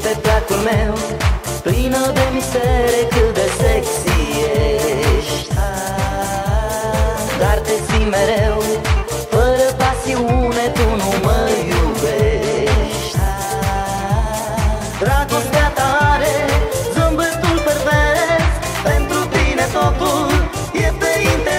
pe placul meu, plină de mistere, cât de sexy ești. Dar te ții mereu, fără pasiune tu nu mă iubești. Dragostea ta are zâmbetul pervers, pentru tine totul e pe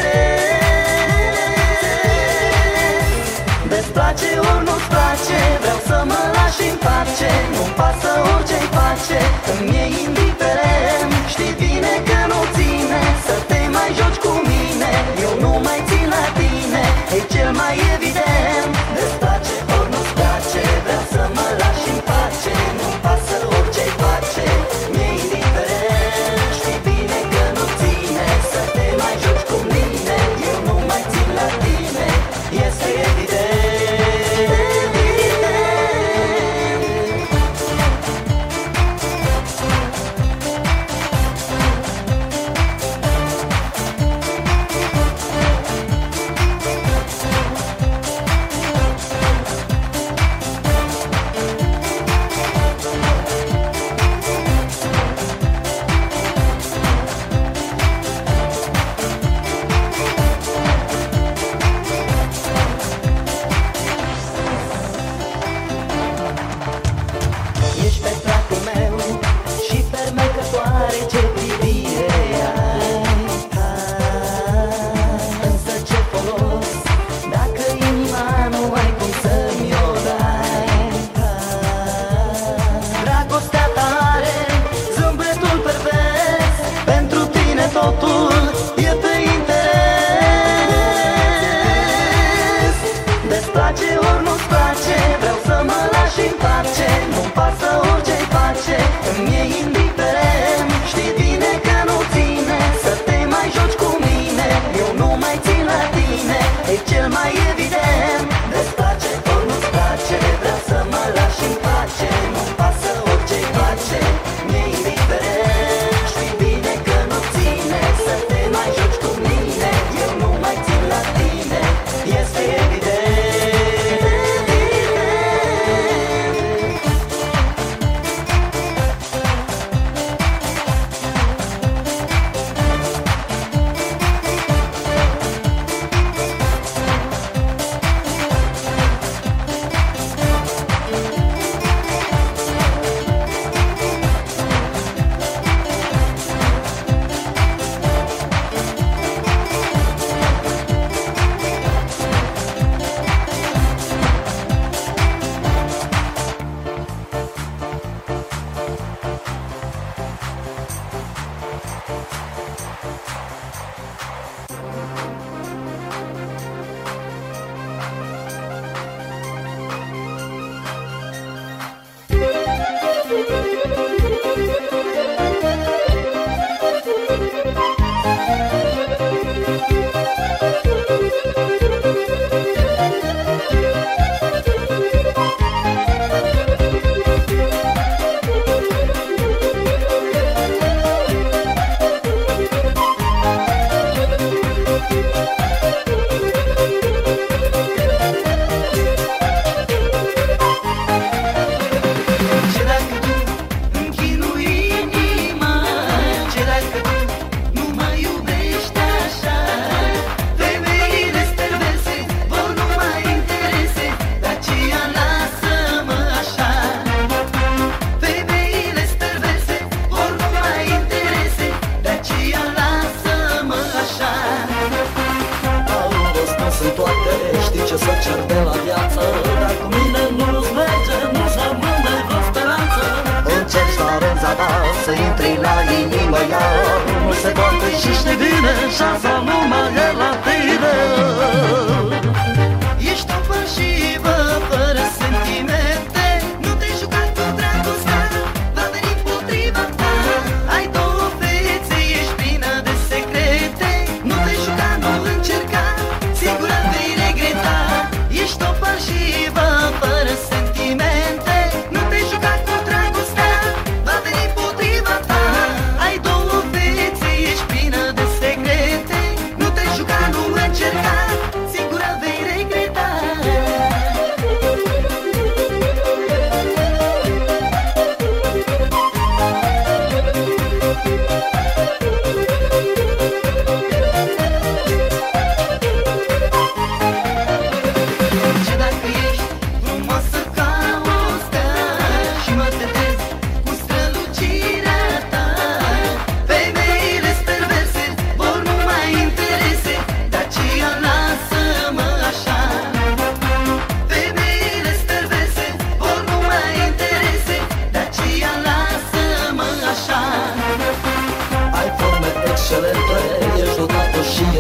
interes. Îți place ori nu-ți place, vreau să mă lași în pace. Nu-mi pasă orice-i face, îmi e indiferent. Știi bine că nu ține să te mai joci cu mine, eu nu mai țin la tine, e cel mai evident. Îți place ori nu-ți place, vreau să mă lași în pace. Nu-mi pasă orice-i face, mi-e indiferent. Știi bine că nu ține să te mai joci cu mine, eu nu mai țin la tine, este evident. Ești pe placul meu și fermecătoare, ce privire ai. Însă ce folos dacă inima nu ai cum să-mi o dai. Dragostea ta are zâmbetul pervers, pentru tine totul e pe interes. Îți place ori nu-ți place, vreau să mă lași în pace. Nu-mi pasă orice-i face, îmi e indiferent. Știi bine că nu ține să te mai joci cu mine, eu nu mai țin la tine, e cel mai evident. Îți place ori nu-ți place, vreau să mă lași în pace. Nu-mi pasă orice-i face, mi-e indiferent. Știi bine că nu ține să te mai joci cu mine, eu nu mai țin la tine, este evident. Să intri la inimă iar, nu se poate și știi bine, șansa nu mai e la tine. Ești o fălșivă fără sentimente, nu te-ai jucat cu dragostea, va veni împotriva ta. Ai două fețe, ești plină de secrete, nu te-ai jucat, nu încerca, sigur vei regreta. Ești o fălșivă fără sentimente, nu te-ai jucat cu dragostea, va veni împotriva ta. Ai două fețe, ești plină de secrete, nu te-ai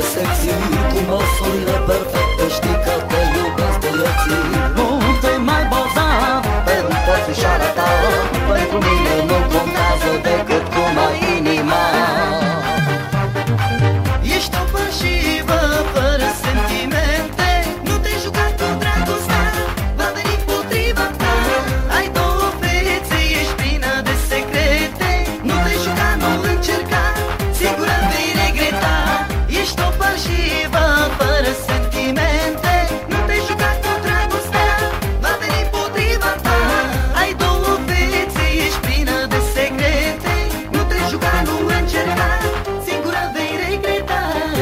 e sexy, cu măsurile perfecte, știi că te iubesc băieții. Nu te mai baza pe înfățișarea ta, pentru mine nu contează decât cum ai inima. Ești o pășivă fără sentimente, nu te juca cu dragostea, va veni potriva ta. Ai două fețe, ești plină de secrete, nu te juca, nu încerca, sigură vei regreta. Ești o pășivă fără sentimente, nu te juca cu dragostea, va veni potriva ta. Ai două fețe, ești plină de secrete, nu te juca, nu încerca, sigură vei regreta.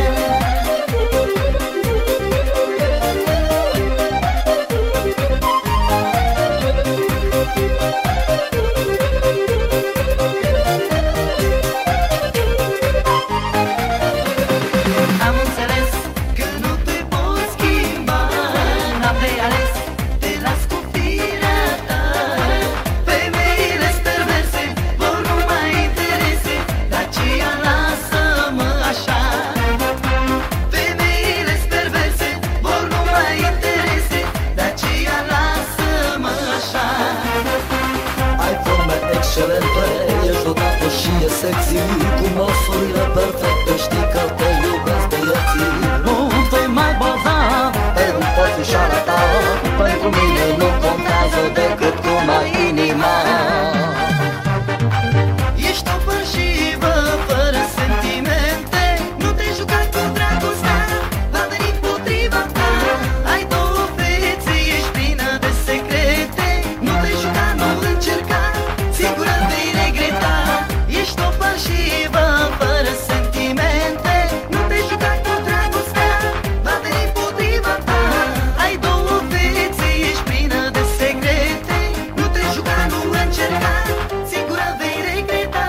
Am înțeles că nu te poți schimba, n-am de ales, te las cu firea ta. Femeile perverse vor nu mai interese, de aceea lasă-mă așa. Femeile perverse vor nu mai interese, de aceea lasă-mă așa. Ai forme excelente, ești dotată și e sexy, cu măsurile perfecte, știi că te iubesc băieții. Nu te mai baza pe înfățișarea ta, pentru mine nu contează decât cum ai inima. Ești o pășivă fără sentimente, nu te juca cu dragostea, va veni potriva ta. Ai două fețe, ești plină de secrete, nu te juca, nu încerca, sigură vei regreta. Ești o pășivă fără sentimente, nu te juca cu dragostea, va veni potriva ta. Ai două fețe, ești plină de secrete, nu te juca, nu încerca, sigură vei regreta.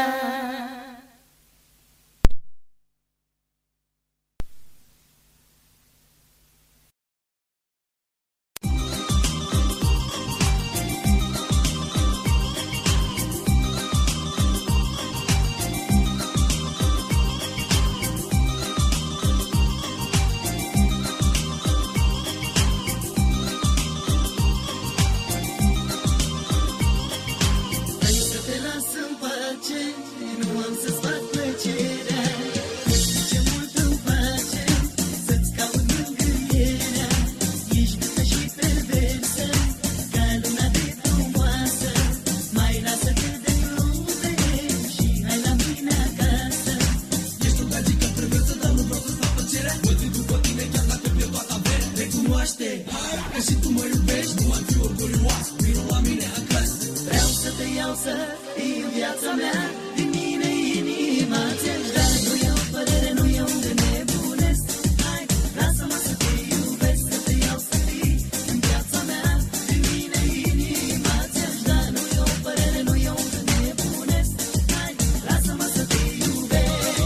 Hai să te las în pace, nu am să-ți fac plăcerea. Ce mult îmi place să-ți caut mângâierea. Ești mică și perversă, ca luna de frumoasă. Mai lasă-te de glume și hai la mine acasă. Ești o gagică perversă, dar nu vreau să-ți fac plăcerea. Mă duc după tine chiar dacă pierd toată averea. Recunoaște, hai, că și tu mă iubești, nu mai fi orgolioasă, vino la mine acasă. Vreau să te iau să fii în viața mea, din mine inima ți-aș da. Nu e o părere, nu e unde nebunesc, hai, lasă-mă să te iubesc, să te iau să fii în viața mea, din mine inima ți-aș da. Nu e o părere, nu e unde nebunesc, hai, lasă-mă să te iubesc.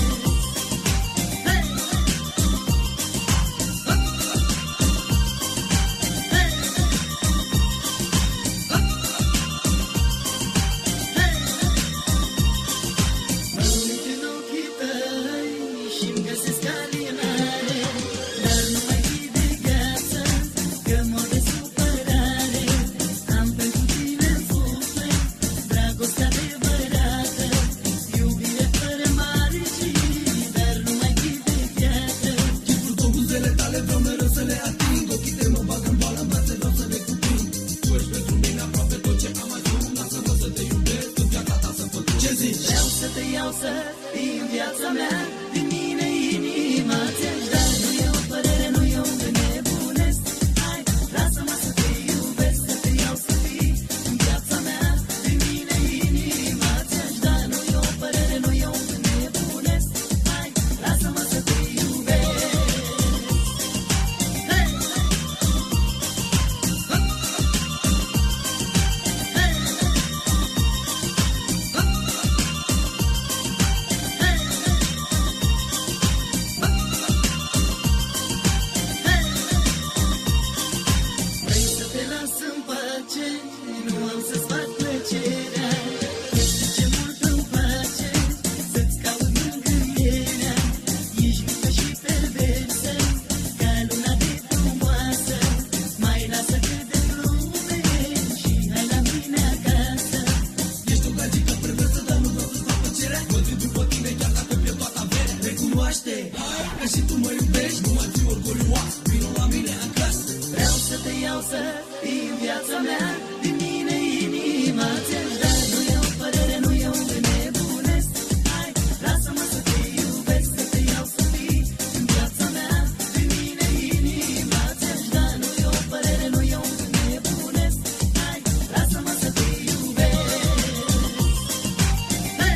Hey! Mă uit în ochii tăi și-mi găsesc alienare, dar nu mai fi de gheață, că mor de supărare. Am pentru tine în suflet dragoste adevărată, iubire fără margini, dar nu mai fi de gheață. Și cu două buzele tale vreau mereu să le ating, ochii tăi mă bag în boală, în brațe vreau să le cuprind. Tu ești pentru mine aproape tot ce am ajuns, lasă-mă să te iubesc, în viața ta să pătrund. Ce zici? Vreau să te iau să fii în viața mea, din mine inima cunoaște. Că și tu mă iubești, nu mai fi orgolioas. Vino la mine acasă. Vreau să te iau să fii în viața mea, din mine inima ți-aș da. Nu iau părere, nu iau nebunesc. Hai, lasă-mă să te iubesc, să te iau să fii în viața mea, din mine inima ți-aș da. Nu iau părere, nu iau nebunesc. Hai, lasă-mă să te iubesc. Hey!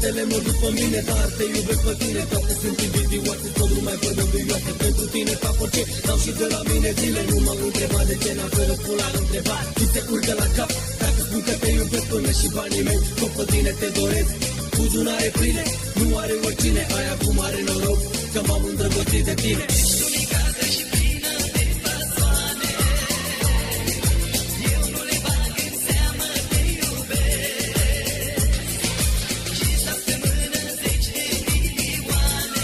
Fetele mă duc pe mine, dar te iubesc pe tine. Toate sunt invidioase, tot lumea vorbăvioase. Pentru tine fac orice, dau și de la mine zile. Nu m-am întrebat de ce n-am să răspund la întrebare. Ți se urcă la cap, dacă spun că te iubesc până și banii mei. Tot pe tine te doresc, buzunare pline. Nu are oricine, ai acum are noroc că m-am îndrăgostit de tine. Ești unicată și plină de fasoane. Eu nu le bag în seamă, te iubesc. Și stau pe mână 10 de milioane.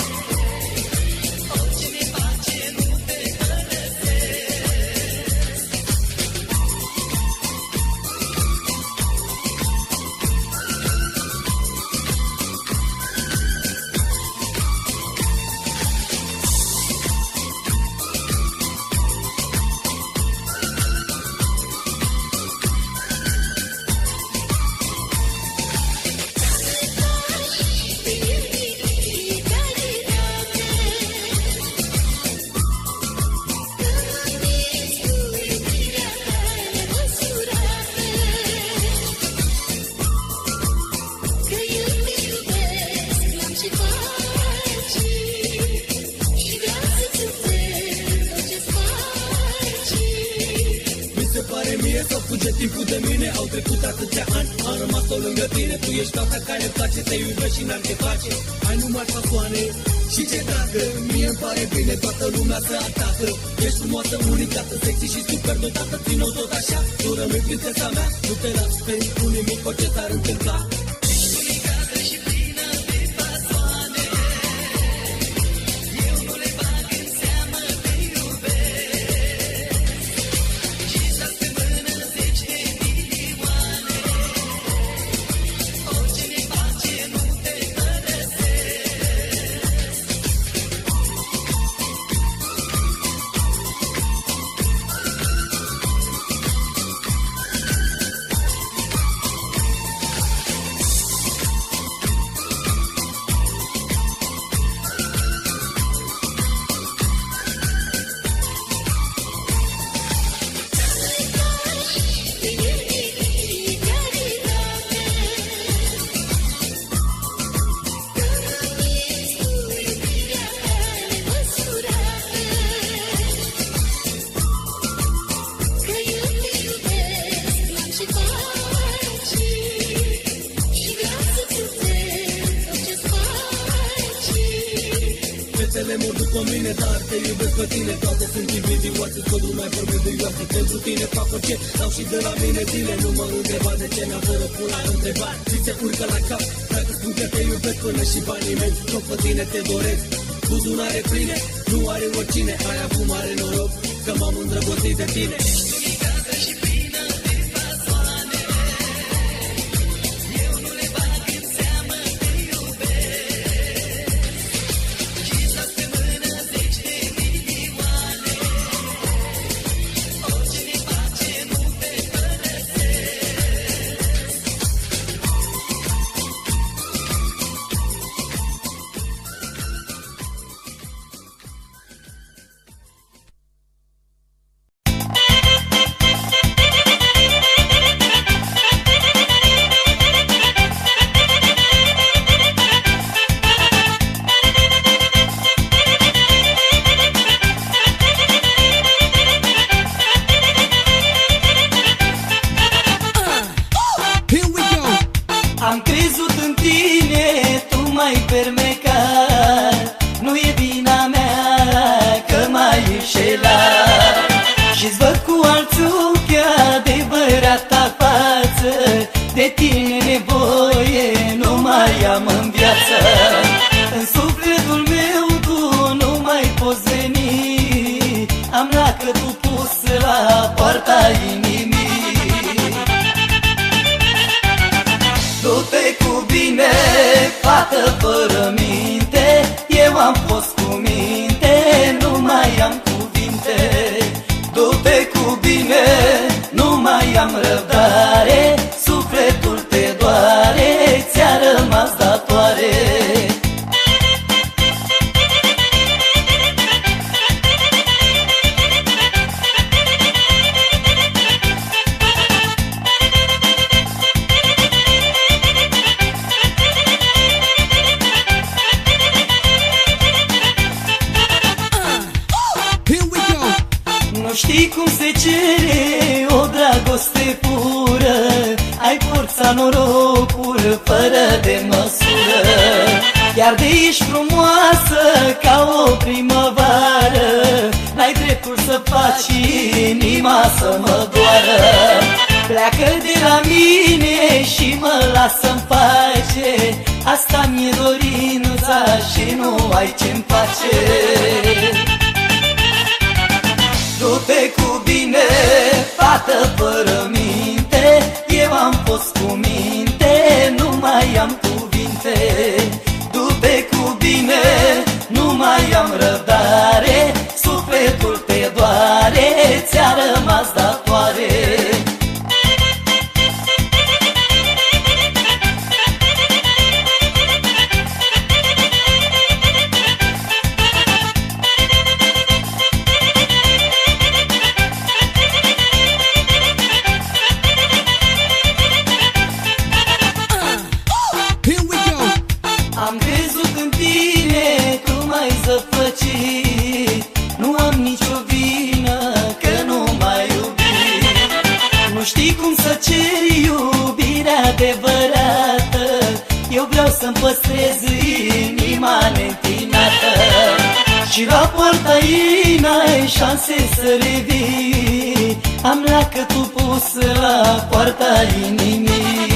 Orice ne face, nu te părăsesc. Să fuge timpul de mine, au trecut atâția ani, am rămas tot lângă tine. Tu ești fata care îmi place, te iubești și n-am ce face. Ai numai fasoane și ce dragă, mie îmi pare bine, toată lumea să atacă. Ești frumoasă, unicată, sexy și super dotată. Țin-o tot așa, tu rămâi prințesa mea. Nu te las pentru nimic, orice s-ar întâmpla. Ești unicată și plină de fasoane. Eu nu le bag în seamă, te iubesc. Și stau pe mână 10 de milioane. Orice ne face, nu te părăsesc. Fetele mă duc pe mine, dar te iubesc pe tine. Toate sunt invidioase, tot lumea vorbăvioase. Pentru tine fac orice, dau și de la mine zile. Nu mă întreba de ce n-am să răspund la întrebare. Ți se urcă la cap, dacă spun că te iubesc până și banii mei. Tot pe tine te doresc, buzunare pline. Nu are oricine, ai acum are noroc că m-am îndrăgostit de tine. Ești unicată și plină de fasoane. Eu nu le bag în seamă, te iubesc. Și stau pe mână 10 de milioane. Orice ne face, nu te părăsesc. Am crezut în tine, tu m-ai fermecat. Nu e vina mea că m-ai înșelat. Și-ți văd cu alți ochi adevărata față. De tine nevoie nu mai am în viață. În sufletul meu tu nu mai poți veni. Am lacătul pus la poarta inimii. Du-te cu bine, fată fără minte. Eu am fost cu minte, nu mai am cuvinte. Du-te cu bine, nu mai am răbdare. Sufletul te doare, ți-a rămas datoare. viața norocul fără de măsură. Chiar de ești frumoasă ca o primăvară, n-ai dreptul să faci inima să mă doară. Pleacă de la mine și mă lasă-mi pace, asta mi-e dorința și nu ai ce-mi face. Du-te cu bine, fată fără minte, eu am fost cu minte, nu mai am cuvinte. Du-te cu bine, nu mai am răbdare, sufletul te doare, ți-a rămas datoare. Am crezut în tine, tu m-ai zăpăcit, nu am nicio vină că nu m-ai iubit. Nu știi cum să ceri iubirea adevărată, eu vreau să-mi păstrez inima neîntinată. Și la poarta ei n-ai șanse să revii, am lacătul pus la poarta inimii.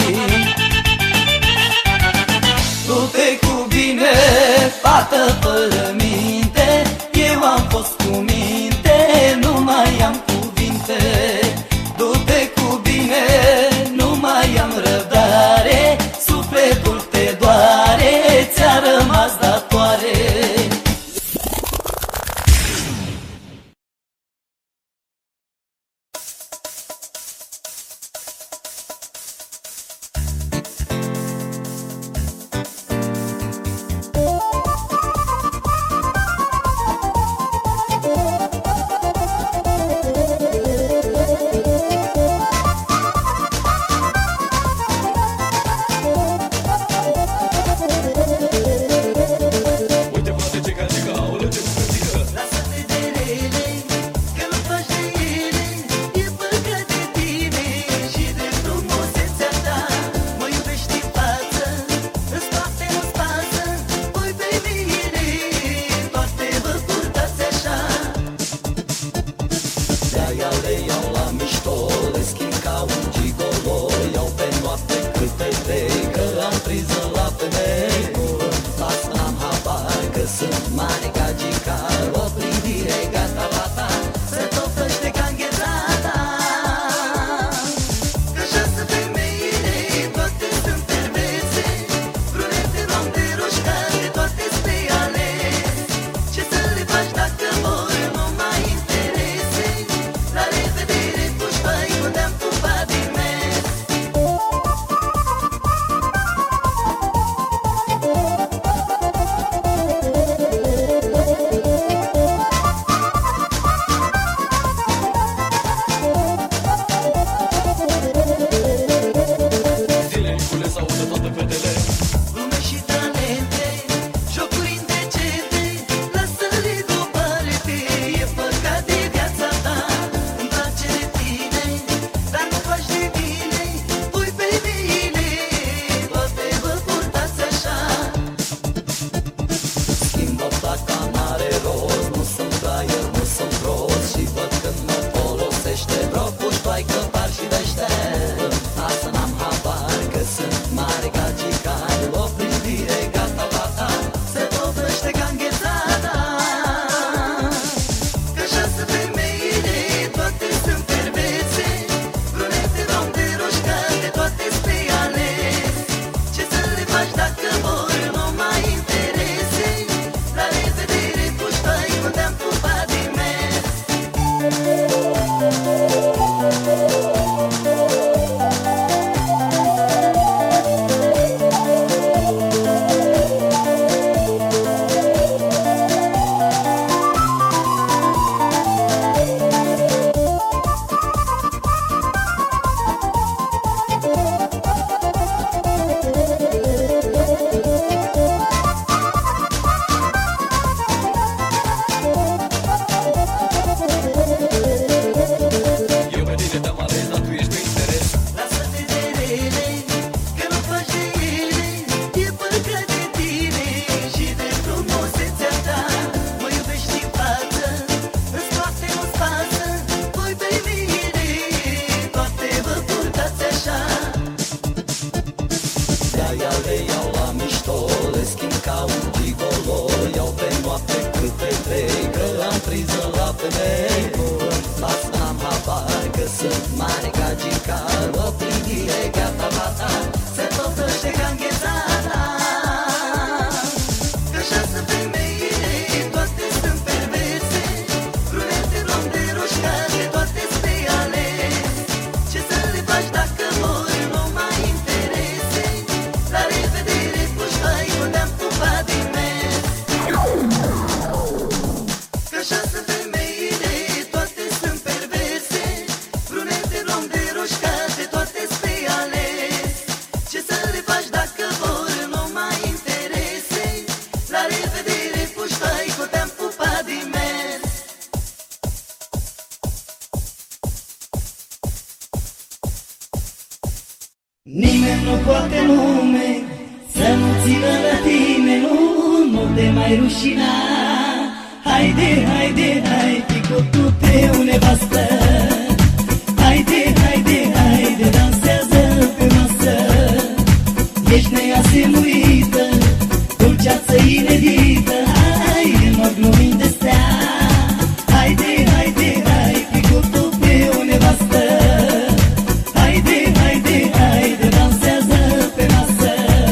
Du-te cu bine, fată fără minte, eu am fost cu minte, nu mai am cuvinte. Du-te cu bine, nu mai am răbdare, sufletul te doare, ți-a rămas datoare. femei buni, las n-am habar că sunt mare ca gincar. O prindire gata mata, se topăște ca înghețata. Că așa sunt femeile, toate sunt perverse, brunete, blonde, roșcate, toate spre ales. Ce să le faci dacă vor, nu mai interese. La revedere, puștai, unde am pupat din mers. Că așa sunt femeile, toate sunt perverse, brunete, blonde, roșcate, toate spre ales. Ce să le faci dacă vor, nu mai interese. La revedere, puștai, că te-am pupat din mers. Nimeni nu poate lume să nu țină la tine, nu te mai rușina. Haide, haide, hai, picotul tău nevastă. Haide, haide, haide, dansează pe masă. Ești neasemuită, dulceață inedită. Hai, mă glumim de stea. Haide, haide, hai, picotul tău nevastă. Haide, haide, haide, dansează pe masă.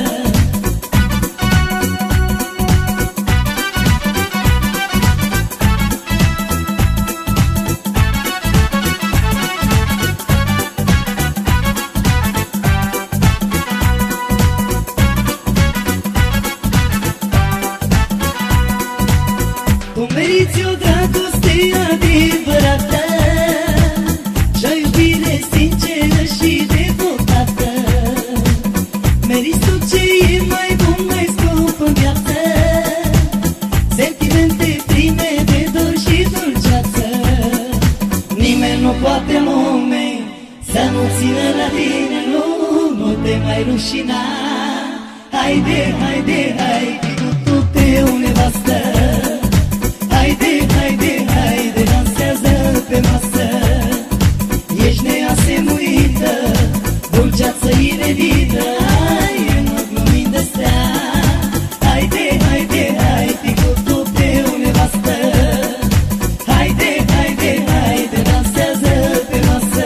Tu meriți o dragoste adevărată și-o iubire sinceră și devotată. Meriți tot ce e mai bun, mai scump în viață, sentimente pline de dor și dulceață. Nimeni nu poate în lume să nu țină la tine, nu te mai rușina. Haide, haide, hai, picotul tău nevastă. Haide, haide, haide, dansează pe masă. Ești neasemuită, dulceață inedită. Hai, nu glumim de stea. Haide, haide, hai, picotul tău nevastă. Haide, haide, haide, dansează pe masă.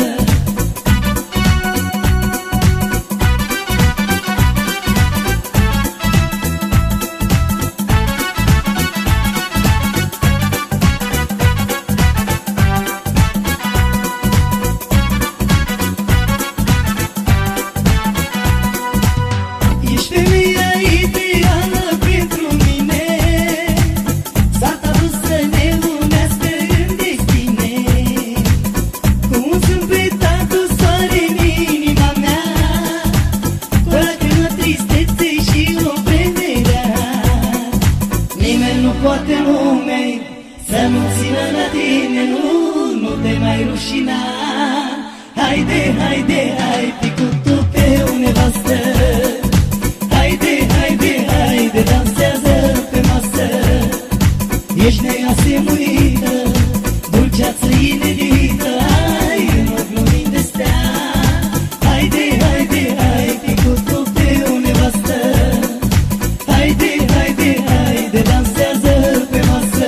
Ești femeia ideală pentru mine, s-a vrut să ne unească în destine. Cu un zâmbetatul soare în inima mea, cu lacrimă, tristețe și o vreme rea. Nimeni nu poate în lume să nu țină la tine, nu te mai rușina. Haide, haide, hai, picotul tău nevastă. Haide, haide, haide, dansează pe masă. Ești neasemuită, dulceață inedită. Hai, nu glumim de stea. Haide, haide, hai, picotul tău nevastă. Haide, haide, haide, dansează pe masă.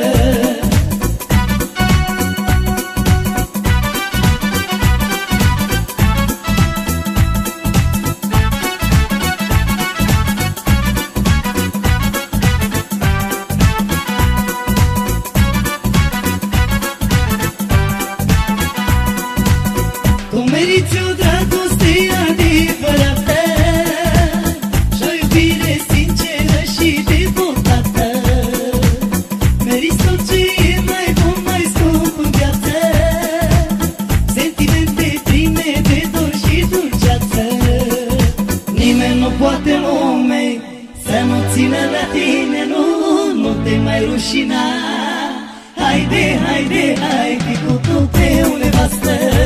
Tu meriți o dragoste adevărată și-o iubire sinceră și devotată. Meriți tot ce e mai bun, mai scump în viață, sentimente pline de dor și dulceață. Nimeni nu poate în lume să nu țină la tine, nu te mai rușina. Haide, haide, hai, picotul tău nevastă.